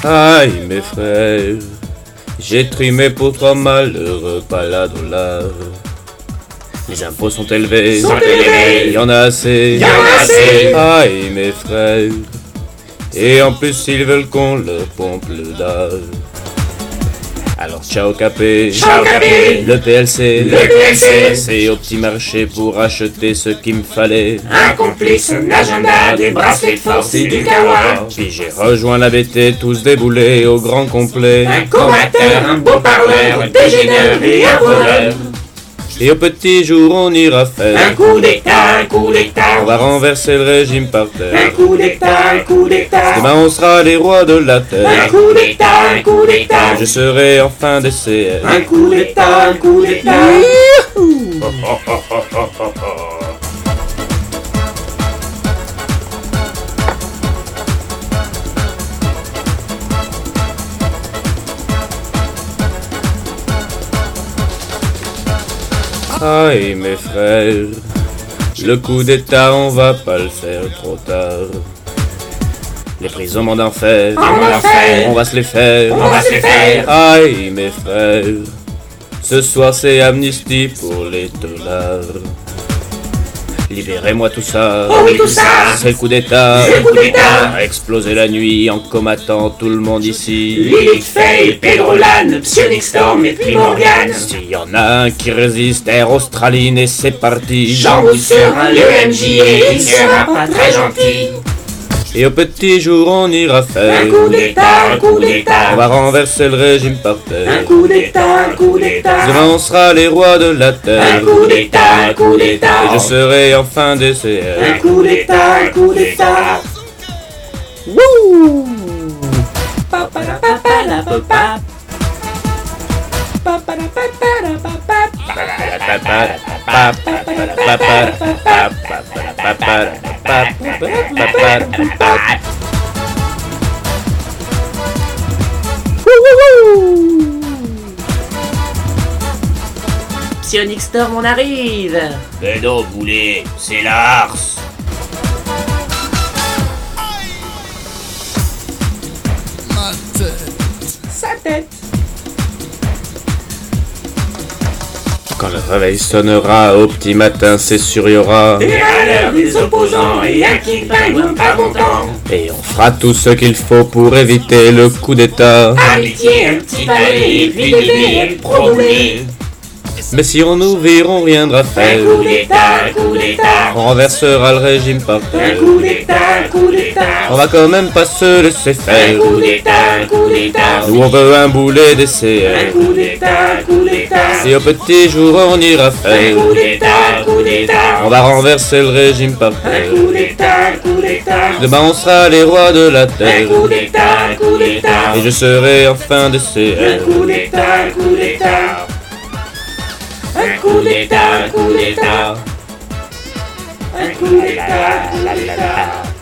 Aïe mes frères, j'ai trimé pour 3 malheureux $. Les impôts sont élevés, il y en a assez, Aïe mes frères, et en plus ils veulent qu'on leur pompe le dalle. Alors ciao Capé, le PLC, c'est au petit marché pour acheter ce qu'il me fallait. Un complice, un agenda, des bracelets de force et du kawa. Puis j'ai rejoint la BT, tous déboulés au grand complet. Un combatteur, un beau parleur, des gêneurs et un voleur. Et au petit jour on ira faire Un coup d'état, un coup d'état. On va renverser le régime par Un terre. coup d'état, un coup d'état. Demain on sera les rois de la Un terre. coup d'état, un coup d'état. Je serai enfin des CR. Un coup d'état, un coup d'état. Aïe mes frères, le coup d'état on va pas le faire trop tard. Les prisons m'en d'enfer, on va se les faire. On va se les faire. Aïe mes frères, ce soir c'est amnistie pour les $. Libérez-moi tout ça, Oh oui, tout ça. c'est le coup d'état. C'est le coup d'état. A explosé la nuit en combattant tout le monde ici. Lilith Faye, Pedro Lan, Psionic Storm et puis Morgane. S'il y en a un qui résiste, Air Australine et c'est parti. Jean sera le MJ et il sera pas très gentil. Et au petit jour on ira Un faire coup d'état, un coup On d'état. va renverser le régime par Un terre. coup d'état, un coup d'état. Demain on sera les rois de la Un terre. coup d'état, un coup d'état. Et je serai enfin des Un CR. coup d'état, un coup d'état. Psionic Storm, on arrive. Mais non, boulet, c'est l'Ars. Sa tête. Quand le réveil sonnera au petit matin, c'est sûr y aura. Des râleurs, des opposants et un King Penguin pas content. Et on fera tout ce qu'il faut pour éviter le coup d'état. Amitié, un petit palais, et puis des BM pro-boulés. Mais si on nous vire, on viendra Un faire. coup d'état, un coup d'état. On renversera le régime par Un terre. coup d'état, un coup d'état. On va quand même pas se laisser Un faire. coup d'état, un coup d'état. Nous on veut un boulet des Un CR. coup d'état, un coup d'état. Et au petit jour on ira Un faire. coup d'état, un coup d'état. On va renverser le régime par Un terre. coup d'état, un coup d'état. Demain on sera les rois de la Un terre. coup d'état, un coup d'état. Et je serai enfin des Un CR. coup d'état, un coup d'état. Un coup d'état, un coup d'état. Un coup d'état, un coup d'état.